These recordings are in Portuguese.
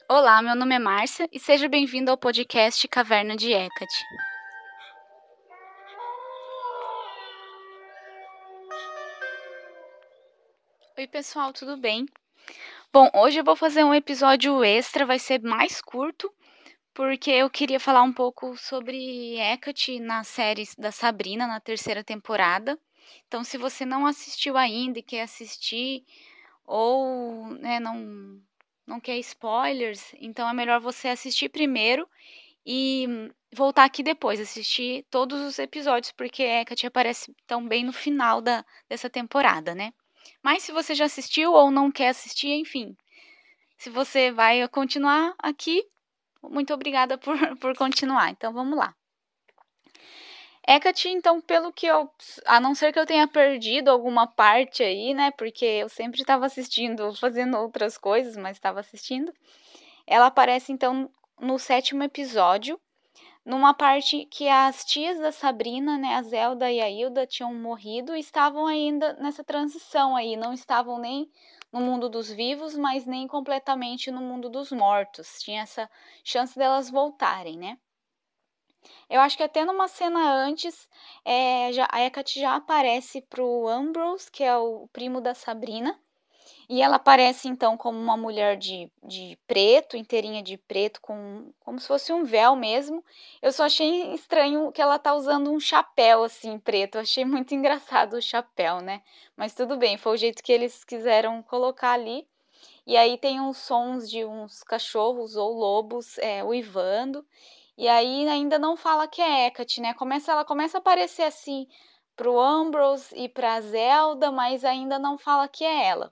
Olá, meu nome é Márcia e seja bem-vindo ao podcast Caverna de Hecate. Oi, pessoal, tudo bem? Bom, hoje eu vou fazer um episódio extra, vai ser mais curto, porque eu queria falar um pouco sobre Hecate na série da Sabrina, na terceira temporada. Então, se você não assistiu ainda e quer assistir, ou não quer spoilers, então é melhor você assistir primeiro e voltar aqui depois, assistir todos os episódios, porque Hecate aparece tão bem no final dessa temporada, né? Mas se você já assistiu ou não quer assistir, enfim, se você vai continuar aqui, muito obrigada por continuar. Então vamos lá. Hecate, então, pelo que eu. A não ser que eu tenha perdido alguma parte aí, né? Porque eu sempre estava assistindo, fazendo outras coisas, mas estava assistindo. Ela aparece, então, no sétimo episódio, numa parte que as tias da Sabrina, né, a Zelda e a Hilda, tinham morrido e estavam ainda nessa transição aí, não estavam nem no mundo dos vivos, mas nem completamente no mundo dos mortos. Tinha essa chance delas voltarem, né? Eu acho que até numa cena antes, a Hecate já aparece pro Ambrose, que é o primo da Sabrina, e ela aparece então como uma mulher de preto, inteirinha de preto, como se fosse um véu mesmo. Eu só achei estranho que ela tá usando um chapéu assim preto. Eu achei muito engraçado o chapéu, né? Mas tudo bem, foi o jeito que eles quiseram colocar ali. E aí tem uns sons de uns cachorros ou lobos uivando. E aí ainda não fala que é Hecate, né? Ela começa a aparecer assim pro Ambrose e pra Zelda, mas ainda não fala que é ela.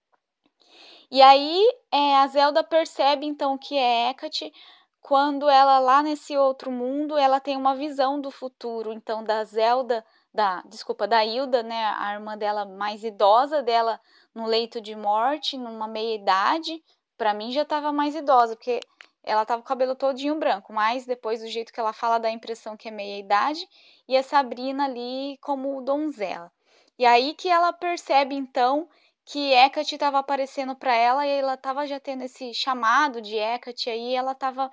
E aí a Zelda percebe então que é Hecate quando ela lá nesse outro mundo ela tem uma visão do futuro, então da Zelda, da Hilda, né, a irmã dela mais idosa dela no leito de morte, numa meia idade. Para mim já estava mais idosa, porque ela tava com o cabelo todinho branco, mas depois do jeito que ela fala dá a impressão que é meia idade, e a Sabrina ali como donzela. E aí que ela percebe então que Hecate estava aparecendo para ela e ela estava já tendo esse chamado de Hecate aí, ela estava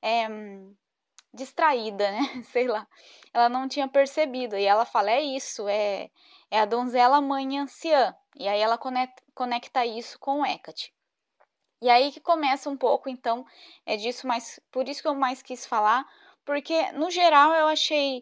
distraída, né? Sei lá. Ela não tinha percebido. E ela fala: é isso, é a donzela mãe anciã. E aí ela conecta isso com Hecate. E aí que começa um pouco, então, é disso, mas por isso que eu mais quis falar, porque no geral eu achei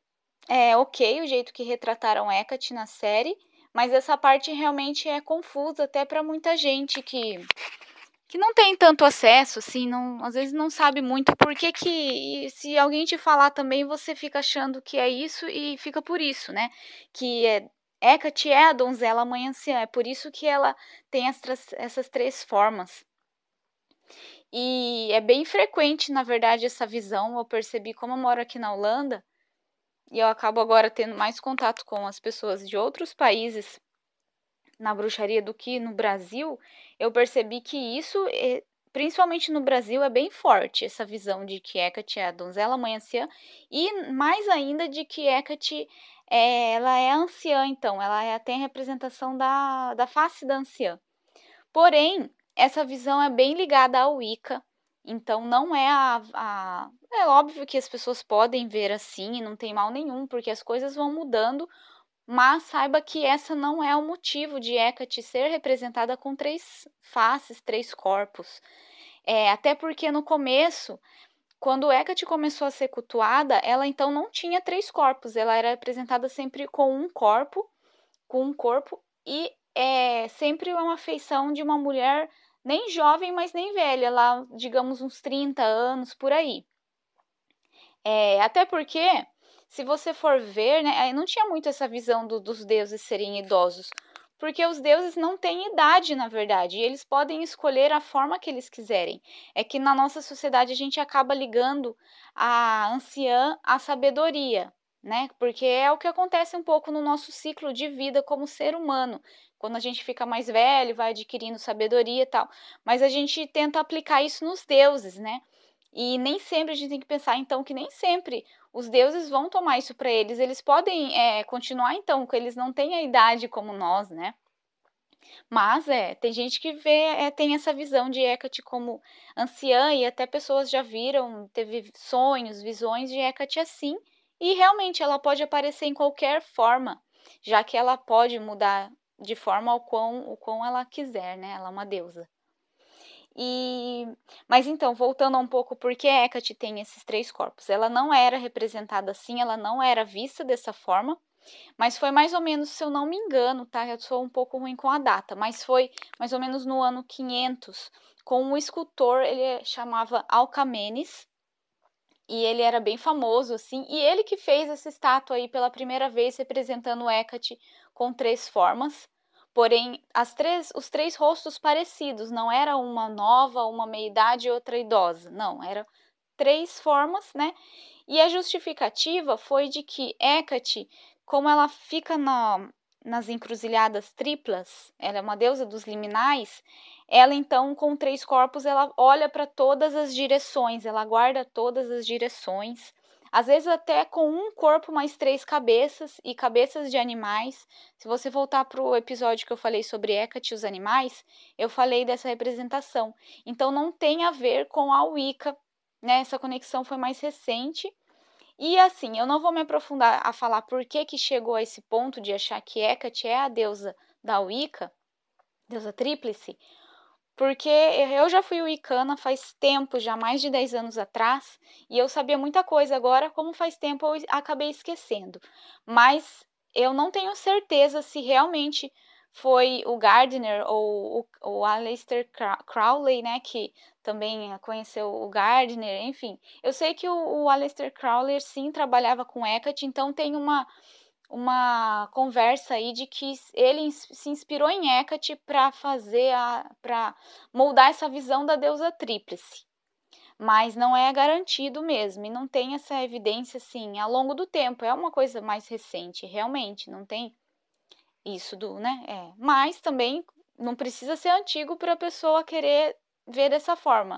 ok o jeito que retrataram Hecate na série, mas essa parte realmente é confusa até para muita gente que não tem tanto acesso, assim, não, às vezes não sabe muito por que que, se alguém te falar também, você fica achando que é isso e fica por isso, né? Que Hecate é a donzela mãe anciã, é por isso que ela tem essas três formas. E é bem frequente, na verdade, essa visão. Eu percebi como eu moro aqui na Holanda, e eu acabo agora tendo mais contato com as pessoas de outros países na bruxaria do que no Brasil, eu percebi que isso, principalmente no Brasil, é bem forte, essa visão de que Hecate é a donzela mãe anciã, e mais ainda de que Hecate ela é anciã, então, tem a representação da face da anciã. Porém, essa visão é bem ligada ao Wicca, então não é É óbvio que as pessoas podem ver assim, e não tem mal nenhum, porque as coisas vão mudando, mas saiba que essa não é o motivo de Hecate ser representada com três faces, três corpos. Até porque no começo, quando Hecate começou a ser cultuada, ela então não tinha três corpos, ela era representada sempre com um corpo e sempre uma feição de uma mulher nem jovem, mas nem velha, lá, digamos, uns 30 anos por aí. Até porque, se você for ver, né, não tinha muito essa visão dos deuses serem idosos, porque os deuses não têm idade, na verdade, e eles podem escolher a forma que eles quiserem. É que na nossa sociedade a gente acaba ligando a anciã à sabedoria, né? Porque é o que acontece um pouco no nosso ciclo de vida como ser humano. Quando a gente fica mais velho, vai adquirindo sabedoria e tal. Mas a gente tenta aplicar isso nos deuses, né? E nem sempre a gente tem que pensar, então, que nem sempre os deuses vão tomar isso para eles. Eles podem continuar, então, que eles não têm a idade como nós, né? Mas tem gente que vê, tem essa visão de Hecate como anciã, e até pessoas já viram, teve sonhos, visões de Hecate assim, e realmente ela pode aparecer em qualquer forma, já que ela pode mudar de forma o quão ela quiser, né? Ela é uma deusa. Mas então, voltando um pouco, por que Hecate tem esses três corpos? Ela não era representada assim, ela não era vista dessa forma, mas foi mais ou menos, se eu não me engano, tá? Eu sou um pouco ruim com a data, mas foi mais ou menos no ano 500, com um escultor, ele chamava Alcamenes, e ele era bem famoso, assim, e ele que fez essa estátua aí pela primeira vez, representando Hecate com três formas, porém, os três rostos parecidos, não era uma nova, uma meia-idade e outra idosa, não, eram três formas, né? E a justificativa foi de que Hecate, como ela fica nas encruzilhadas triplas, ela é uma deusa dos liminais, ela então, com três corpos, ela olha para todas as direções, ela guarda todas as direções, às vezes até com um corpo mais três cabeças e cabeças de animais. Se você voltar para o episódio que eu falei sobre Hecate e os animais, eu falei dessa representação. Então não tem a ver com a Wicca, né? Essa conexão foi mais recente. E assim, eu não vou me aprofundar a falar por que que chegou a esse ponto de achar que Hecate é a deusa da Wicca, deusa tríplice, porque eu já fui wicana faz tempo, já mais de 10 anos atrás, e eu sabia muita coisa. Agora, como faz tempo, eu acabei esquecendo. Mas eu não tenho certeza se realmente foi o Gardner ou o Aleister Crowley, né, que também conheceu o Gardner, enfim. Eu sei que o Aleister Crowley sim trabalhava com Hecate, então tem uma conversa aí de que ele se inspirou em Hecate para para moldar essa visão da deusa tríplice. Mas não é garantido mesmo, e não tem essa evidência assim ao longo do tempo. É uma coisa mais recente, realmente, não tem isso do, né? Mas também não precisa ser antigo para a pessoa querer ver dessa forma.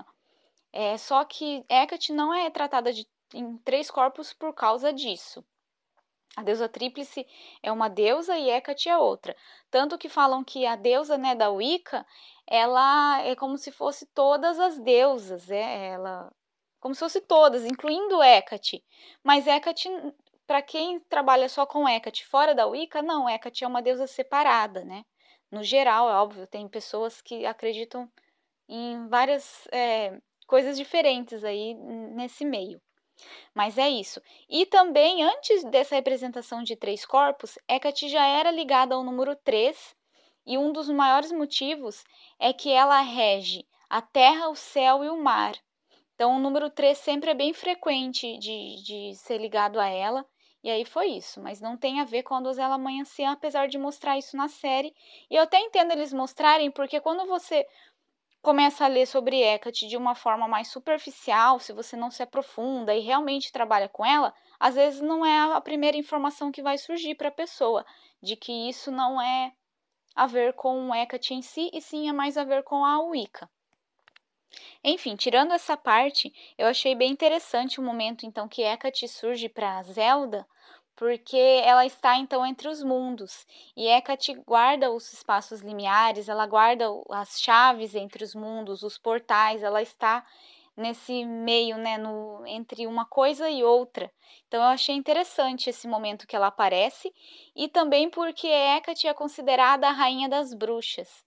Só que Hecate não é tratada em três corpos por causa disso. A deusa tríplice é uma deusa e Hecate é outra. Tanto que falam que a deusa, né, da Wicca, ela é como se fosse todas as deusas, ela como se fosse todas, incluindo Hecate. Mas Hecate, para quem trabalha só com Hecate fora da Wicca, não, Hecate é uma deusa separada, né? No geral, é óbvio, tem pessoas que acreditam em várias coisas diferentes aí nesse meio. Mas é isso. E também, antes dessa representação de três corpos, Hecate já era ligada ao número 3, e um dos maiores motivos é que ela rege a terra, o céu e o mar. Então, o número 3 sempre é bem frequente de ser ligado a ela, e aí foi isso. Mas não tem a ver com a donzela mãe anciã, apesar de mostrar isso na série. E eu até entendo eles mostrarem, porque quando você começa a ler sobre Hecate de uma forma mais superficial, se você não se aprofunda e realmente trabalha com ela, às vezes não é a primeira informação que vai surgir para a pessoa, de que isso não é a ver com Hecate em si, e sim é mais a ver com a Wicca. Enfim, tirando essa parte, eu achei bem interessante o momento então que Hecate surge para Zelda, porque ela está então entre os mundos, e Hecate guarda os espaços limiares, ela guarda as chaves entre os mundos, os portais, ela está nesse meio, né, entre uma coisa e outra. Então eu achei interessante esse momento que ela aparece, e também porque Hecate é considerada a rainha das bruxas.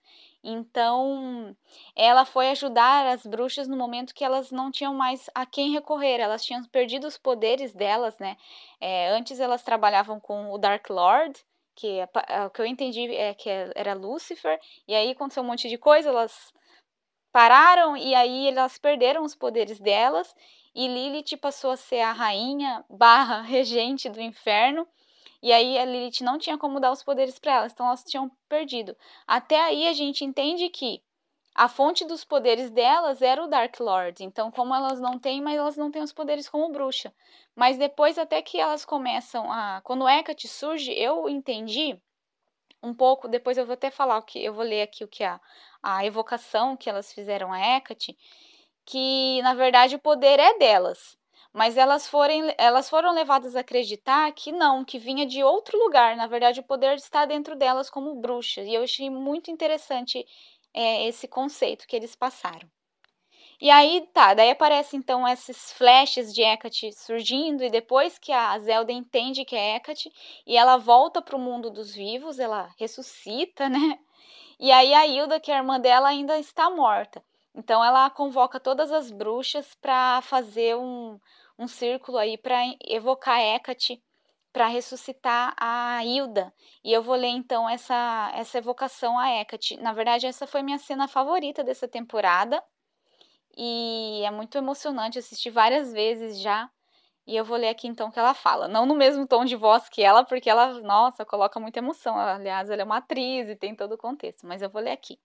Então, ela foi ajudar as bruxas no momento que elas não tinham mais a quem recorrer, elas tinham perdido os poderes delas, né? Antes elas trabalhavam com o Dark Lord, que o que eu entendi é que era Lúcifer, e aí aconteceu um monte de coisa, elas pararam e aí elas perderam os poderes delas, e Lilith passou a ser a rainha barra regente do inferno, e aí a Lilith não tinha como dar os poderes para elas, então elas tinham perdido. Até aí a gente entende que a fonte dos poderes delas era o Dark Lord. Então, como elas não têm, mas elas não têm os poderes como bruxa. Mas depois, até que elas começam a. Quando Hecate surge, eu entendi um pouco. Depois eu vou até falar o que. Eu vou ler aqui o que a evocação que elas fizeram a Hecate. Que na verdade o poder é delas. mas elas foram levadas a acreditar que não, que vinha de outro lugar. Na verdade, o poder está dentro delas como bruxas. E eu achei muito interessante esse conceito que eles passaram. E aí, tá, daí aparece então esses flashes de Hecate surgindo, e depois que a Zelda entende que é Hecate, e ela volta para o mundo dos vivos, ela ressuscita, né? E aí a Hilda, que é a irmã dela, ainda está morta. Então ela convoca todas as bruxas para fazer um círculo aí para evocar Hecate para ressuscitar a Hilda. E eu vou ler então essa evocação a Hecate. Na verdade, essa foi minha cena favorita dessa temporada. E é muito emocionante, assisti várias vezes já. E eu vou ler aqui então o que ela fala. Não no mesmo tom de voz que ela, porque ela, nossa, coloca muita emoção. Aliás, ela é uma atriz e tem todo o contexto, mas eu vou ler aqui.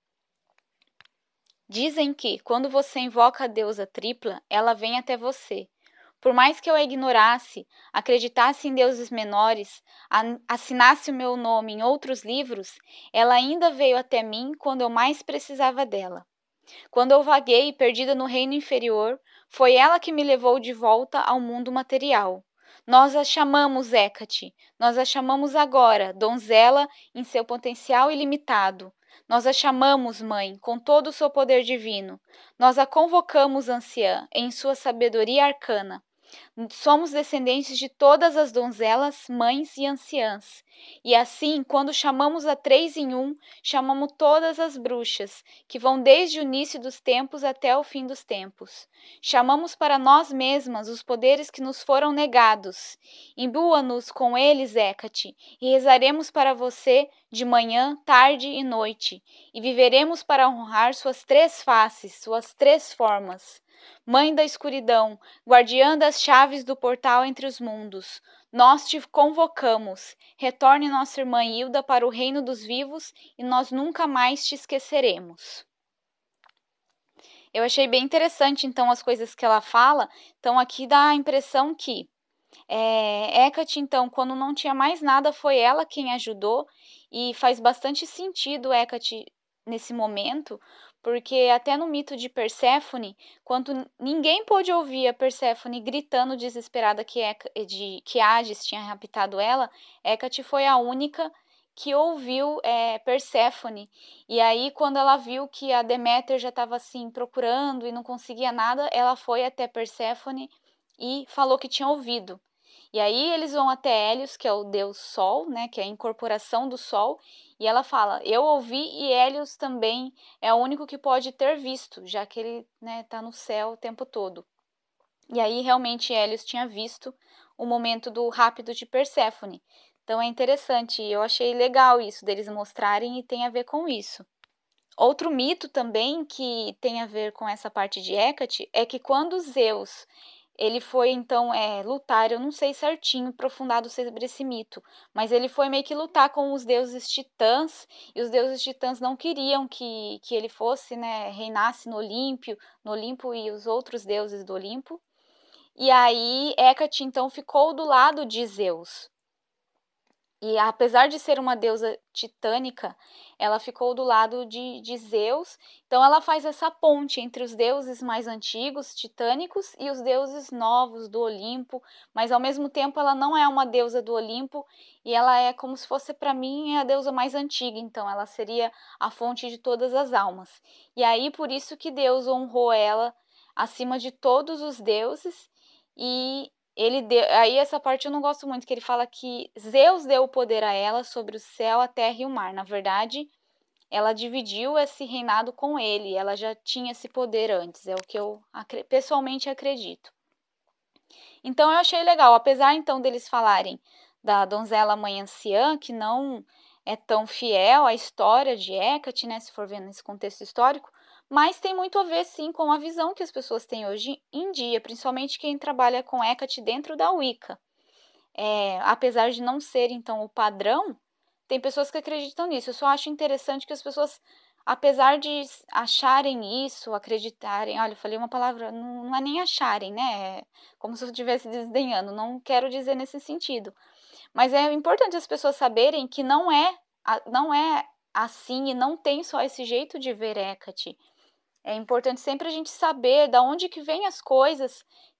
Dizem que, quando você invoca a deusa tripla, ela vem até você. Por mais que eu a ignorasse, acreditasse em deuses menores, assinasse o meu nome em outros livros, ela ainda veio até mim quando eu mais precisava dela. Quando eu vaguei, perdida no reino inferior, foi ela que me levou de volta ao mundo material. Nós a chamamos Hecate, nós a chamamos agora donzela em seu potencial ilimitado. Nós a chamamos mãe, com todo o seu poder divino. Nós a convocamos anciã, em sua sabedoria arcana. Somos descendentes de todas as donzelas, mães e anciãs. E assim, quando chamamos a 3 em 1, chamamos todas as bruxas, que vão desde o início dos tempos até o fim dos tempos. Chamamos para nós mesmas os poderes que nos foram negados. Imbua-nos com eles, Hecate, e rezaremos para você de manhã, tarde e noite. E viveremos para honrar suas 3 faces, suas 3 formas. Mãe da escuridão, guardiã das chaves do portal entre os mundos, nós te convocamos. Retorne nossa irmã Hilda para o reino dos vivos e nós nunca mais te esqueceremos. Eu achei bem interessante, então, as coisas que ela fala. Então, aqui dá a impressão que Hecate, então, quando não tinha mais nada, foi ela quem ajudou, e faz bastante sentido Hecate nesse momento, porque até no mito de Perséfone, quando ninguém pôde ouvir a Perséfone gritando desesperada que Hades tinha raptado ela, Hecate foi a única que ouviu Perséfone. E aí, quando ela viu que a Deméter já estava assim procurando e não conseguia nada, ela foi até Perséfone e falou que tinha ouvido. E aí eles vão até Hélios, que é o deus Sol, né, que é a incorporação do Sol, e ela fala: eu ouvi, e Hélios também é o único que pode ter visto, já que ele, né, tá no céu o tempo todo. E aí realmente Hélios tinha visto o momento do rápido de Perséfone. Então é interessante, eu achei legal isso deles mostrarem, e tem a ver com isso. Outro mito também que tem a ver com essa parte de Hecate é que quando Zeus ele foi então lutar, eu não sei certinho, aprofundado sobre esse mito, mas ele foi meio que lutar com os deuses titãs, e os deuses titãs não queriam que ele fosse, né, reinasse no Olimpo e os outros deuses do Olimpo. E aí Hecate então ficou do lado de Zeus. E apesar de ser uma deusa titânica, ela ficou do lado de Zeus. Então ela faz essa ponte entre os deuses mais antigos, titânicos, e os deuses novos do Olimpo, mas ao mesmo tempo ela não é uma deusa do Olimpo, e ela é como se fosse, para mim, a deusa mais antiga, então ela seria a fonte de todas as almas. E aí por isso que Deus honrou ela acima de todos os deuses, e ele deu, aí essa parte eu não gosto muito, que ele fala que Zeus deu o poder a ela sobre o céu, a terra e o mar. Na verdade, ela dividiu esse reinado com ele, ela já tinha esse poder antes, é o que eu pessoalmente acredito. Então eu achei legal, apesar então deles falarem da donzela mãe anciã, que não é tão fiel à história de Hecate, né, se for ver nesse contexto histórico, mas tem muito a ver sim com a visão que as pessoas têm hoje em dia, principalmente quem trabalha com Hecate dentro da Wicca. Apesar de não ser então o padrão, tem pessoas que acreditam nisso. Eu só acho interessante que as pessoas, apesar de acharem isso, acreditarem, olha, eu falei uma palavra, não é nem acharem, né? É como se eu estivesse desdenhando, não quero dizer nesse sentido. Mas é importante as pessoas saberem que não é assim, e não tem só esse jeito de ver Hecate. É importante sempre a gente saber da onde que vem as coisas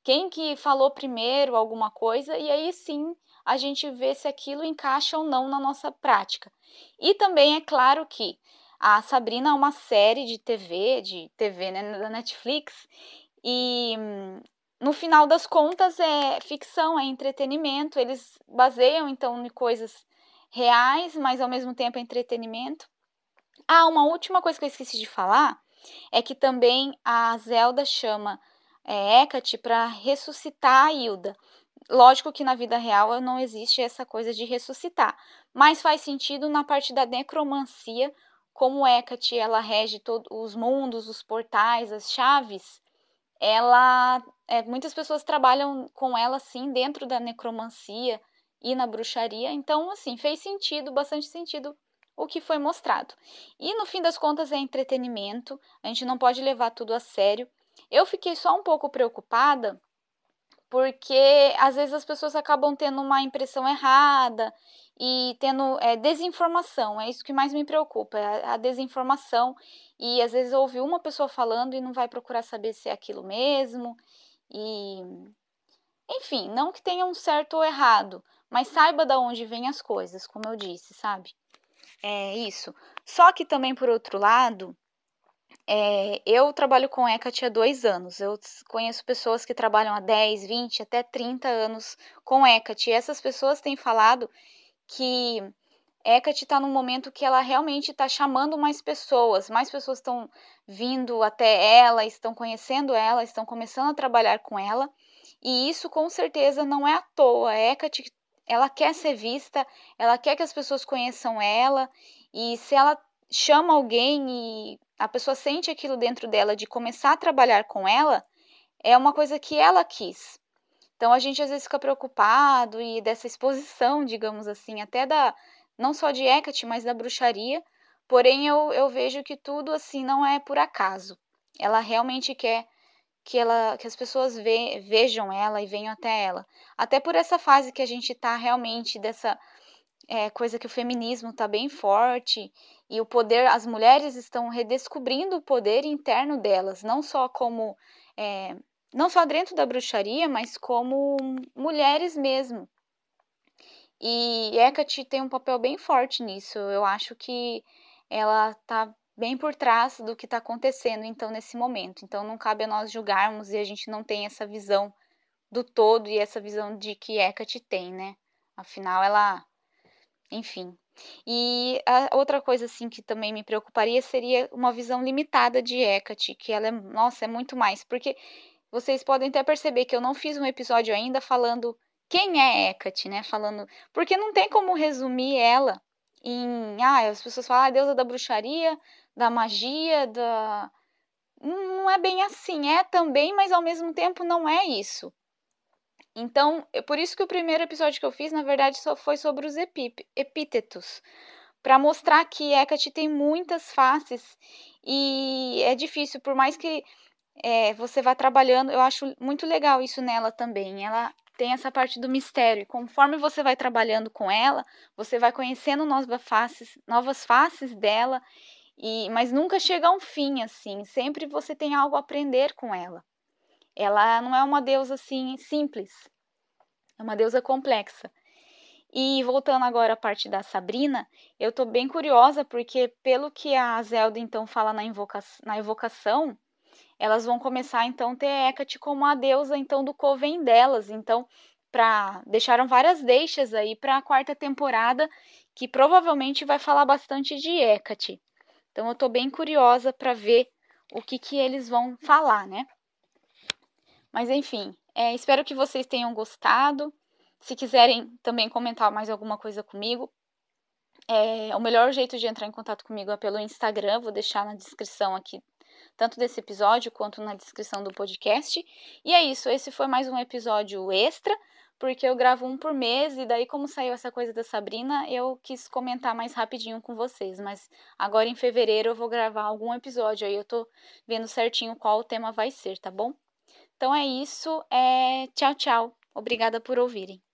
quem que falou primeiro alguma coisa, e aí sim a gente vê se aquilo encaixa ou não na nossa prática. E também é claro que a Sabrina é uma série de TV, né, da Netflix, e no final das contas é ficção, é entretenimento, eles baseiam então em coisas reais, mas ao mesmo tempo é entretenimento. Ah, uma última coisa que eu esqueci de falar é que também a Zelda chama Hecate para ressuscitar a Hilda. Lógico que na vida real não existe essa coisa de ressuscitar, mas faz sentido na parte da necromancia, como Hecate ela rege todos os mundos, os portais, as chaves. Ela, muitas pessoas trabalham com ela assim dentro da necromancia e na bruxaria, então assim fez sentido, bastante sentido o que foi mostrado. E no fim das contas é entretenimento, a gente não pode levar tudo a sério. Eu fiquei só um pouco preocupada porque às vezes as pessoas acabam tendo uma impressão errada e tendo desinformação. É isso que mais me preocupa, é a desinformação. E às vezes ouve uma pessoa falando e não vai procurar saber se é aquilo mesmo. E, enfim, não que tenha um certo ou errado, mas saiba de onde vêm as coisas, como eu disse, sabe? É isso. Só que também, por outro lado, eu trabalho com Hecate há 2 anos. Eu conheço pessoas que trabalham há 10, 20, até 30 anos com Hecate. E essas pessoas têm falado que Hecate está num momento que ela realmente está chamando mais pessoas estão vindo até ela, estão conhecendo ela, estão começando a trabalhar com ela. E isso com certeza não é à toa. A Hecate, ela quer ser vista, ela quer que as pessoas conheçam ela. E se ela chama alguém e a pessoa sente aquilo dentro dela de começar a trabalhar com ela, é uma coisa que ela quis. Então a gente às vezes fica preocupado e dessa exposição, digamos assim, até da não só de Hecate, mas da bruxaria. Porém, eu vejo que tudo assim não é por acaso. Ela realmente quer que as pessoas vejam ela e venham até ela. Até por essa fase que a gente está realmente dessa coisa que o feminismo está bem forte e o poder, as mulheres estão redescobrindo o poder interno delas, não só como não só dentro da bruxaria, mas como mulheres mesmo. E Hecate tem um papel bem forte nisso. Eu acho que ela está bem por trás do que está acontecendo então nesse momento. Então não cabe a nós julgarmos e a gente não tem essa visão do todo e essa visão de que Hecate tem, né? Afinal, ela enfim. E a outra coisa, assim, que também me preocuparia seria uma visão limitada de Hecate, que ela nossa, é muito mais, porque vocês podem até perceber que eu não fiz um episódio ainda falando quem é Hecate, né? Falando, porque não tem como resumir ela em, as pessoas falam, deusa da bruxaria, da magia, da não é bem assim, é também, mas ao mesmo tempo não é isso. Então, por isso que o primeiro episódio que eu fiz, na verdade, só foi sobre os epítetos, para mostrar que Hecate tem muitas faces e é difícil, por mais que você vá trabalhando, eu acho muito legal isso nela também. Ela tem essa parte do mistério. E conforme você vai trabalhando com ela, você vai conhecendo novas faces dela, mas nunca chega a um fim assim. Sempre você tem algo a aprender com ela. Ela não é uma deusa assim simples. É uma deusa complexa. E voltando agora à parte da Sabrina, eu tô bem curiosa porque pelo que a Zelda então fala na evocação, elas vão começar então a ter Hecate como a deusa então do coven delas. Então, deixaram várias deixas aí para a quarta temporada, que provavelmente vai falar bastante de Hecate. Então eu tô bem curiosa para ver o que eles vão falar, né? Mas enfim, espero que vocês tenham gostado. Se quiserem também comentar mais alguma coisa comigo, o melhor jeito de entrar em contato comigo é pelo Instagram. Vou deixar na descrição aqui, tanto desse episódio quanto na descrição do podcast. E é isso, esse foi mais um episódio extra, porque eu gravo um por mês, e daí como saiu essa coisa da Sabrina, eu quis comentar mais rapidinho com vocês. Mas agora em fevereiro eu vou gravar algum episódio aí, eu tô vendo certinho qual o tema vai ser, tá bom? Então é isso, tchau, tchau. Obrigada por ouvirem.